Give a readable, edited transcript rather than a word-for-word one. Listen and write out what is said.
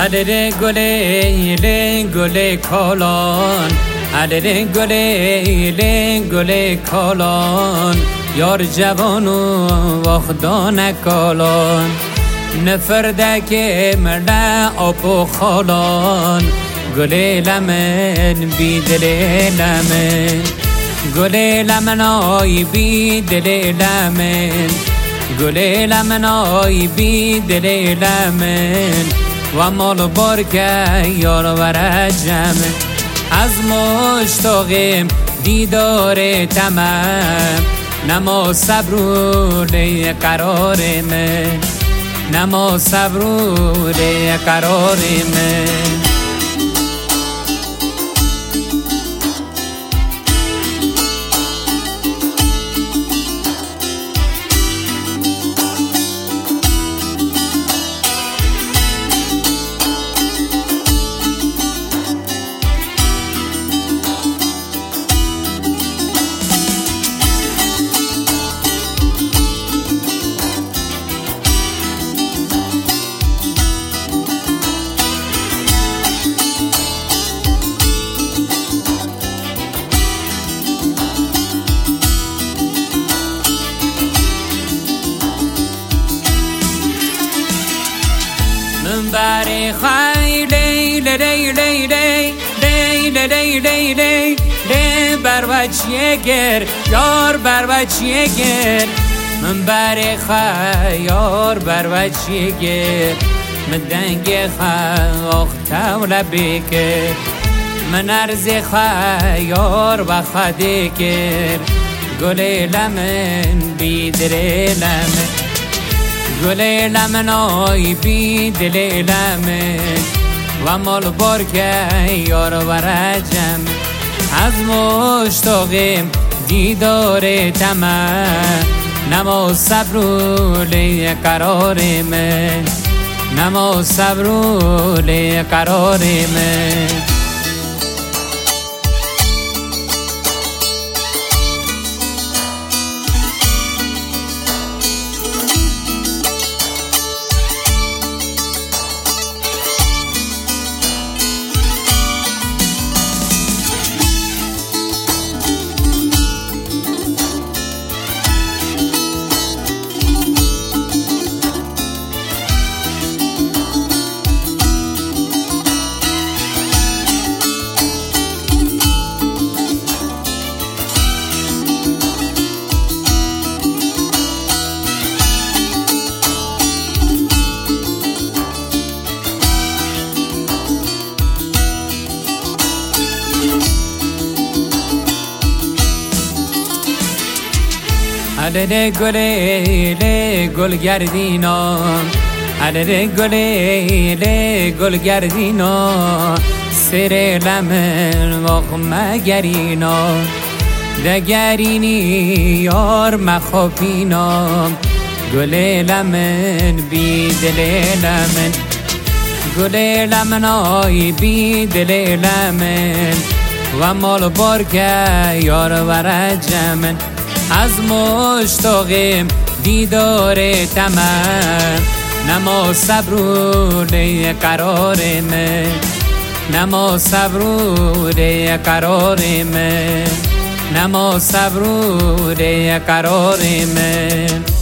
عدد گل کالان، عدد گل کالان، یار جوان و وخدان کالان، نفردک مرد آب و خالان، گل لمن بی دل لمن، گل لمن آی بی دل لمن، گل لمن آی بی دل لمن، و مال بارکه یار ورجم، از مشتاقم دیدار تمام، نما صبرون قرار من، نما صبرون قرار من. من بری خیلی لی لی لی لی لی لی لی لی لی بر وجهی گر یار بر وجهی گر، من بری خیار بر وجهی گر، من دنگ خاخ تول بکر، من ارز خیار و خدی گر، گل لمن بیدر لمن، گل لمن آی بی دل لمن، و مال بارکه یار ورجم، از مشتاقم دیدار تمام، نما صبرون قرار من، نما صبرون قرار من. عدد گل گردینا، عدد گل گردینا، سر لمن واقم گرینا، دگرینی یار مخوفینا، گل لمن بی دل لمن، گل لمن آی بی دل لمن، و مال بارکه یار ورجمن، از مشتاقم دیدار تمام، نما صبرون قرار من، نما صبرون قرار من، نما صبرون قرار من.